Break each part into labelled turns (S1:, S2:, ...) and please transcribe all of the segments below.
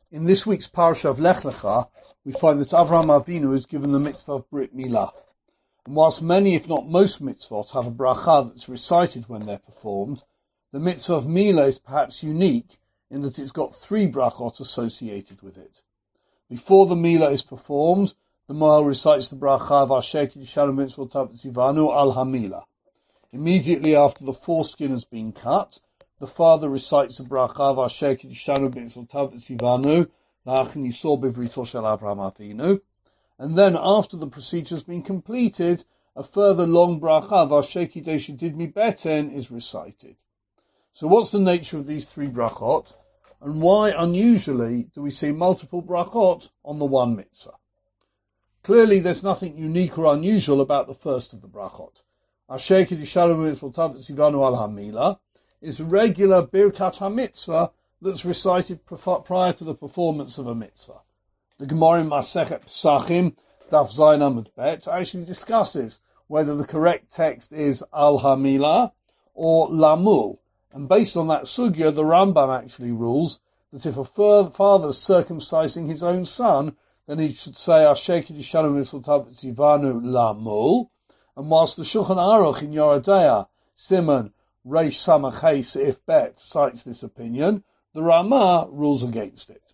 S1: In this week's Parsha of Lech Lecha, we find that Avraham Avinu is given the mitzvah of Brit Milah. And whilst many, if not most mitzvot, have a bracha that's recited when they're performed, the mitzvah of Milah is perhaps unique in that it's got 3 brachot associated with it. Before the Milah is performed, the Mohel recites the bracha of Asher Kiddushanu Mitzvotav Tzivanu al HaMilah. Immediately after the foreskin has been cut, the father recites the bracha of Asher Kiddushanu Mitzvotav Tzivanu La'achni Yisor Bivrito Shel Avraham Avinu. And then after the procedure has been completed, a further long bracha of Asher Kiddush Didmi Beten is recited. So what's the nature of these 3 brachot? And why, unusually, do we see multiple brachot on the one mitzvah? Clearly, there's nothing unique or unusual about the first of the brachot. Asher Kiddushanu Mitzvotav Tzivanu al HaMilah is regular Birkat HaMitzvah that's recited prior to the performance of a mitzvah. The Gemara in Masechet Pesachim, Daf Zayin Amud Bet, actually discusses whether the correct text is al HaMilah or Lamul. And based on that sugya, the Rambam actually rules that if a father is circumcising his own son, then he should say Asher Kiddushanu Mitzvotav Tzivanu Lamul. And whilst the Shulchan Aruch in Yoredeah, Simon, Reish Samach Hey Seif Bet cites this opinion, the Ramah rules against it.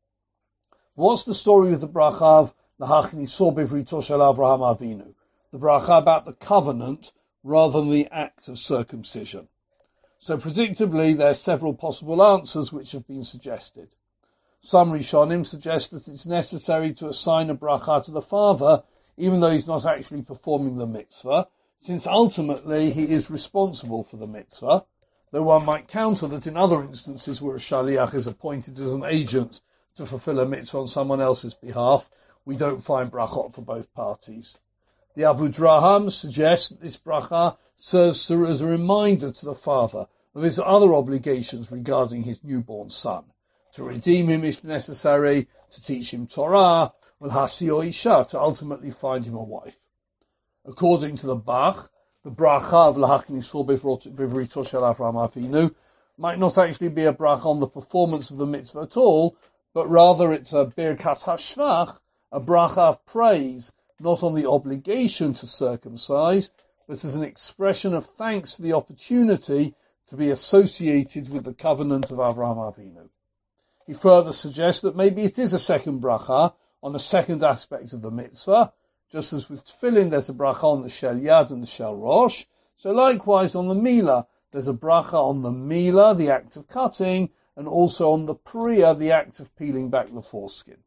S1: What's the story with the bracha of L'Hachni Yisor Bivrito Shel Avraham Avinu? The bracha about the covenant rather than the act of circumcision. So predictably, there are several possible answers which have been suggested. Some Rishonim suggest that it's necessary to assign a bracha to the father, even though he's not actually performing the mitzvah, since ultimately he is responsible for the mitzvah, though one might counter that in other instances where a shaliach is appointed as an agent to fulfill a mitzvah on someone else's behalf, we don't find brachot for both parties. The Abu Draham suggests that this bracha serves as a reminder to the father of his other obligations regarding his newborn son, to redeem him if necessary, to teach him Torah, L'Hasio Isha, to ultimately find him a wife. According to the Bach, the bracha of L'Hachni Yisor Bivrito Shel Avraham Avinu might not actually be a bracha on the performance of the mitzvah at all, but rather it's a Birkat HaShvach, a bracha of praise, not on the obligation to circumcise, but as an expression of thanks for the opportunity to be associated with the covenant of Avraham Avinu. He further suggests that maybe it is a second bracha on a second aspect of the mitzvah, just as with tefillin there's a bracha on the shel yad and the shel rosh, so likewise on the milah there's a bracha on the milah, the act of cutting, and also on the priya, the act of peeling back the foreskin.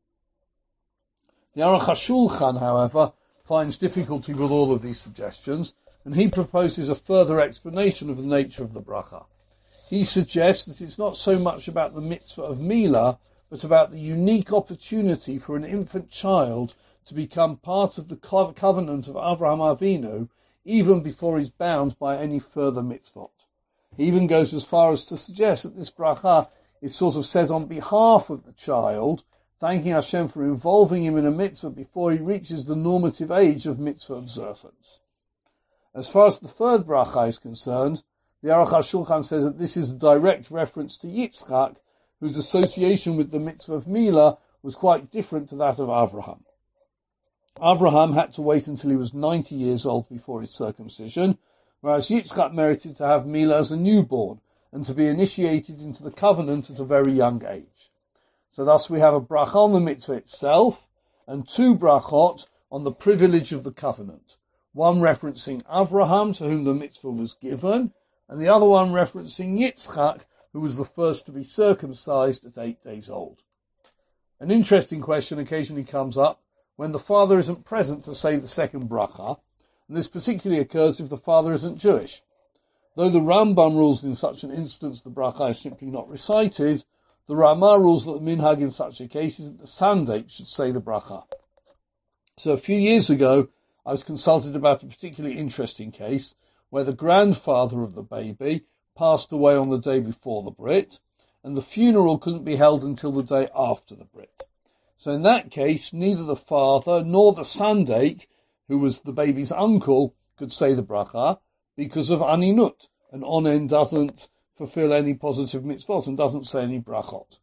S1: The Aruch HaShulchan, however, finds difficulty with all of these suggestions, and he proposes a further explanation of the nature of the bracha. He suggests that it's not so much about the mitzvah of milah, but about the unique opportunity for an infant child to become part of the covenant of Avraham Avinu, even before he's bound by any further mitzvot. He even goes as far as to suggest that this bracha is sort of said on behalf of the child, thanking Hashem for involving him in a mitzvah before he reaches the normative age of mitzvah observance. As far as the third bracha is concerned, the Aruch HaShulchan says that this is a direct reference to Yitzchak, whose association with the mitzvah of milah was quite different to that of Avraham. Avraham had to wait until he was 90 years old before his circumcision, whereas Yitzchak merited to have milah as a newborn and to be initiated into the covenant at a very young age. So thus we have a bracha on the mitzvah itself and 2 brachot on the privilege of the covenant, one referencing Avraham, to whom the mitzvah was given, and the other one referencing Yitzchak, who was the first to be circumcised at 8 days old. An interesting question occasionally comes up when the father isn't present to say the second bracha, and this particularly occurs if the father isn't Jewish. Though the Rambam rules in such an instance the bracha is simply not recited, the Ramah rules that the minhag in such a case is that the sandate should say the bracha. So a few years ago, I was consulted about a particularly interesting case where the grandfather of the baby passed away on the day before the Brit, and the funeral couldn't be held until the day after the Brit. So in that case, neither the father nor the sandek, who was the baby's uncle, could say the bracha because of aninut. An onen doesn't fulfill any positive mitzvot and doesn't say any brachot.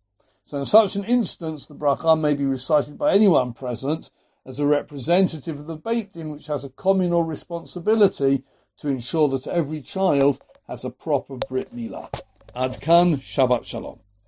S1: So in such an instance, the bracha may be recited by anyone present as a representative of the Beit Din, which has a communal responsibility to ensure that every child has a proper Brit Milah. Ad kan, Shabbat Shalom.